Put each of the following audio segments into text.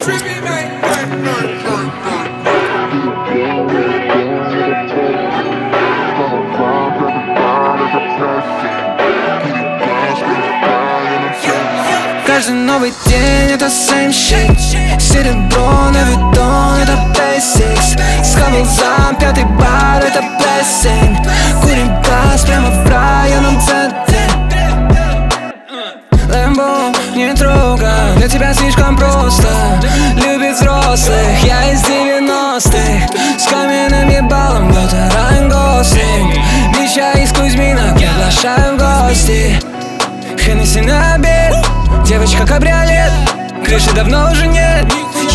Каждый новый день это same shit. Серебро на видон, это basics. Схавал зам, пятый бар, это blessing. Курим газ прямо в районном центре. Лэмбо не трогай, для тебя слишком просто. Любит взрослых, я из 90-х. С каменным ебалом, будто Райан Гослинг. Миша из Кузьмина, приглашаю в гости. Хеннесси на обед, девочка кабриолет. Крыши давно уже нет.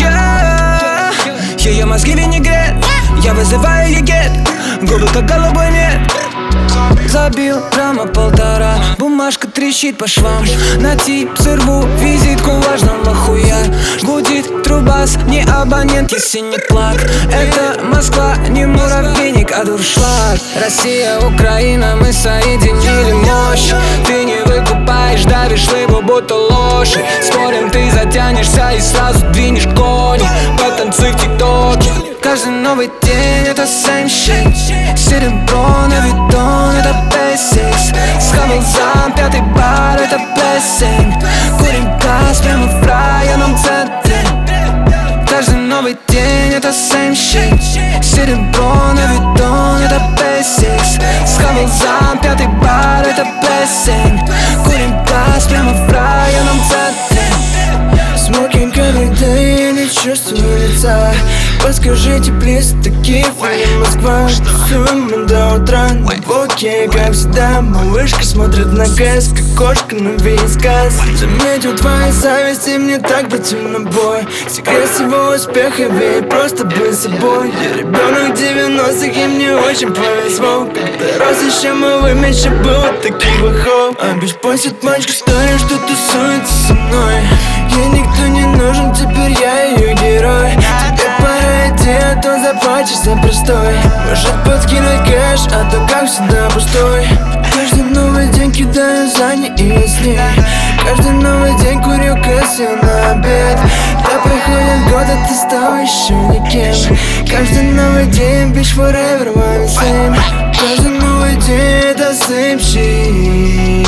Ее мозги винегрет. Я вызываю егет. Губы как голубой мед. Забил грамма полтора. Бумажка трещит по швам. На тип сорву визитку важного хуя. Гудит трубас, не абонент, если не плак. Это Москва, не муравейник, а дуршлаг. Россия, Украина, мы соединили мощь. Ты не выкупаешь, давишь лыбу, будто лошадь. Спорим, ты затянешься и сразу двинешь кони. Потанцуй в тиктоке. Каждый новый день это same shit. Серебро на видон, это basics. Схавал зам, пятый бар, это blessing. Курим газ прямо в районном центре. Каждый новый день это same shit. Серебро на видон, это basics. Схавал зам, пятый бар, это blessing. Курим газ прямо в районном центре. Smoking every day, я не чувствую лица. Подскажите, плиз, такие фоны Москва. Тусуем до утра, на блоке, как всегда. Малышка смотрит на КС, как кошка на вискас. Заметил твои зависти, мне так противно бой. Секрет всего успеха, ведь просто быть собой. Я ребенок 90-х, и мне очень повезло. Когда рос еще малый, меньше было таких лохов. А бич постит мальчик старый, что тусуется со мной. Ей никто не нужен, теперь я ее герой. Тебе пора идти, а то заплатишь за простой. Может подкинуть кэш, а то как всегда пустой. Каждый новый день кидаю за ней и я с ней. Каждый новый день курю кэсси на обед. Да проходит год, а ты стал еще никем. Каждый новый день, bitch, forever one and same. Каждый новый день это same shit.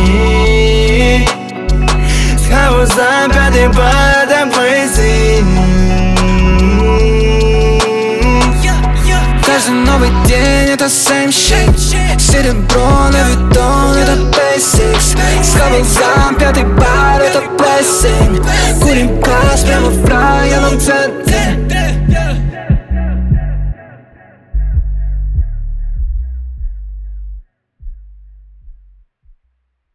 Схавал за пятый бар, это blazing. Каждый новый день это same shit. Серебро на видон, это basics. Схавал зам, пятый бар, это blessing. Курим газ прямо в рай.